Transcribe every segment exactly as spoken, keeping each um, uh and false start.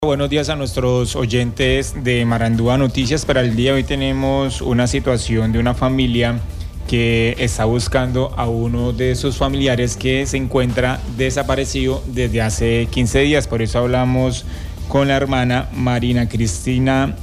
Buenos días a nuestros oyentes de Marandúa Noticias. Para el día de hoy tenemos una situación de una familia que está buscando a uno de sus familiares que se encuentra desaparecido desde hace quince días. Por eso hablamos con la hermana Marina Cristina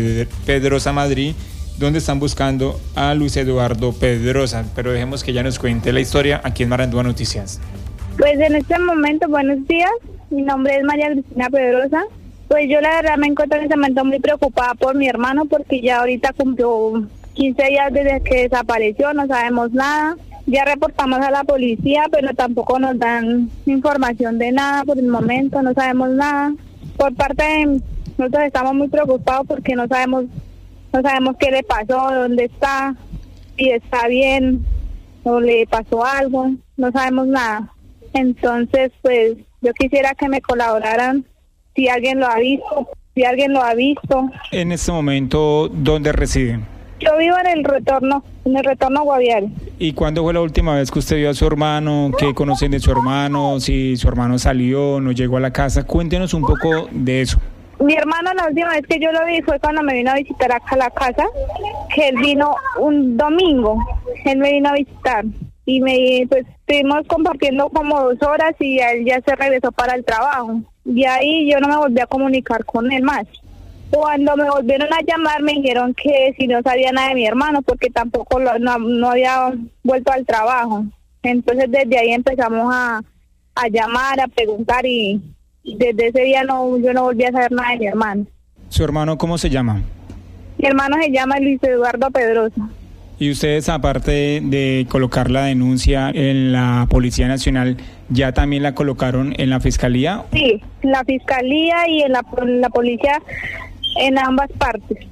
Pedrosa Madrid, donde están buscando a Luis Eduardo Pedrosa. Pero dejemos que ella nos cuente la historia aquí en Marandúa Noticias. Pues en este momento, buenos días. Mi nombre es María Cristina Pedrosa. Pues yo la verdad me encuentro en este momento muy preocupada por mi hermano porque ya ahorita cumplió quince días desde que desapareció, no sabemos nada. Ya reportamos a la policía, pero tampoco nos dan información de nada por el momento, no sabemos nada. Por parte de nosotros estamos muy preocupados porque no sabemos, no sabemos qué le pasó, dónde está, si está bien o le pasó algo, no sabemos nada. Entonces, pues yo quisiera que me colaboraran. Si alguien lo ha visto, si alguien lo ha visto. En este momento, ¿dónde reside? Yo vivo en el retorno, en el retorno Guaviare. ¿Y cuándo fue la última vez que usted vio a su hermano? ¿Qué conocen de su hermano? Si su hermano salió, no llegó a la casa. Cuéntenos un poco de eso. Mi hermano, la última vez que yo lo vi fue cuando me vino a visitar acá a la casa, que él vino un domingo, él me vino a visitar. Y me pues estuvimos compartiendo como dos horas y él ya se regresó para el trabajo. Y ahí yo no me volví a comunicar con él más. Cuando me volvieron a llamar me dijeron que si no sabía nada de mi hermano porque tampoco lo, no, no había vuelto al trabajo. Entonces desde ahí empezamos a, a llamar, a preguntar y, y desde ese día no yo no volví a saber nada de mi hermano. ¿Su hermano cómo se llama? Mi hermano se llama Luis Eduardo Pedrosa. ¿Y ustedes, aparte de colocar la denuncia en la Policía Nacional, ya también la colocaron en la Fiscalía? Sí, la Fiscalía y en la, la Policía, en ambas partes.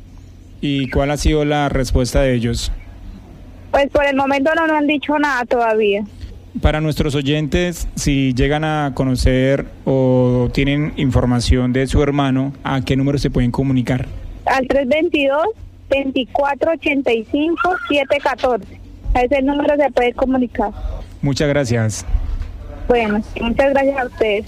¿Y cuál ha sido la respuesta de ellos? Pues por el momento no nos han dicho nada todavía. Para nuestros oyentes, si llegan a conocer o tienen información de su hermano, ¿a qué número se pueden comunicar? Al tres veintidós, veinticuatro ochenta y cinco, setecientos catorce. A ese número se puede comunicar. Muchas gracias. Bueno, muchas gracias a ustedes.